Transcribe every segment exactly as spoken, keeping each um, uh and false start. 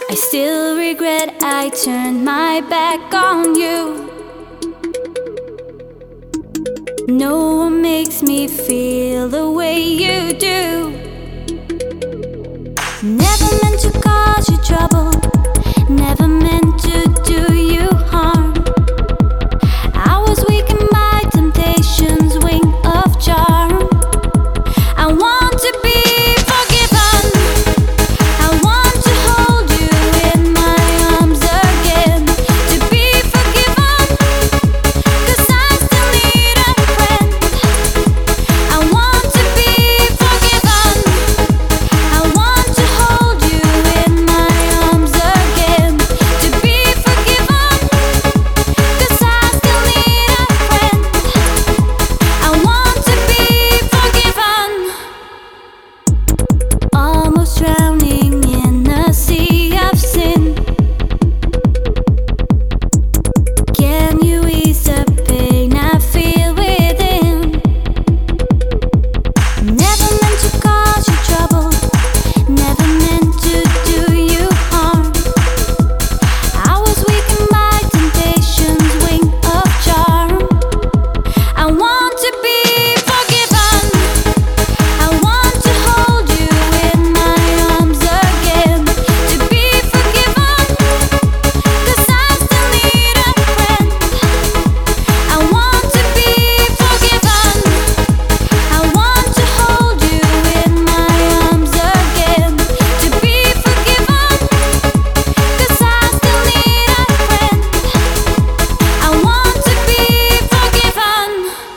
I still regret I turned my back on you. No one makes me feel the way you do. Never meant to cause you trouble, never meant to do you harm. I was weakened by temptation's wing of charm. I want to be forgiven, I want to hold you in my arms again. To be forgiven, 'cause I still need a friend. I want to be forgiven, I want to hold you in my arms again. To be forgiven, 'cause I still need a friend. I want to be forgiven. Almost drowning in a sea of sin. Can you ease the pain I feel within? Never meant to cause you trouble, never meant to do you harm. I was weakened by temptation's wing of charm. I want to be forgiven, I want to hold you in my arms again. To be forgiven, 'cause I still need a friend. I want to be forgiven, I want to hold you in my arms again. To be forgiven, 'cause I still need a friend. I want to be forgiven.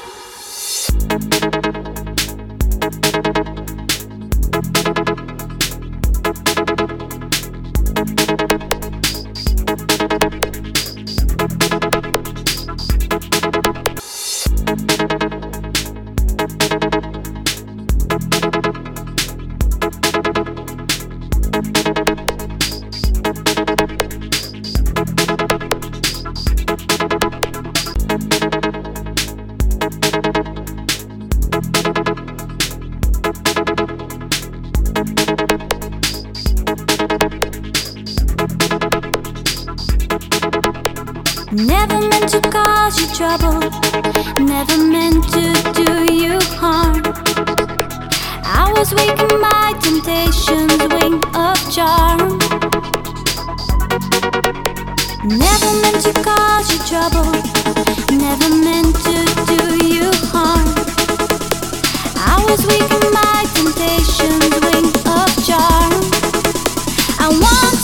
Never meant to cause you trouble, never meant to do you harm. I was weakened by temptation's wing of charm. Never meant to cause you trouble, never meant to do you harm. I was weakened by temptation's wing of charm. I want